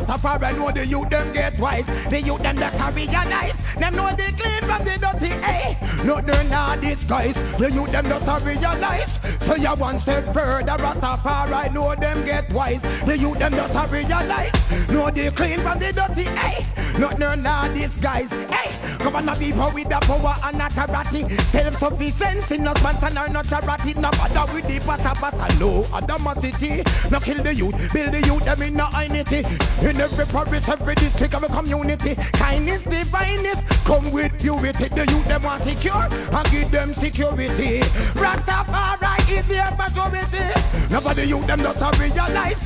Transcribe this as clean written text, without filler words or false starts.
Rastafari know the youth them get wise. The youth them that are realize. Them know they clean from the dirty, eh? No, they're not disguise. The youth them that are realize. So you one step further, Rastafari know them get wise. The youth them that are realize. No, they clean from the dirty, eh? No, they're not disguise, eh? Come on, people with the power and authority. Self-sufficiency, no sponsor or no charity. No bother with the pata, no animosity. No kill the youth, build the youth, them in no unity. In every parish, every district of a community. Kindness, divineness, come with purity. The youth, them want secure, and give them security. Rastafari is the majority. Nobody youth, them just realize.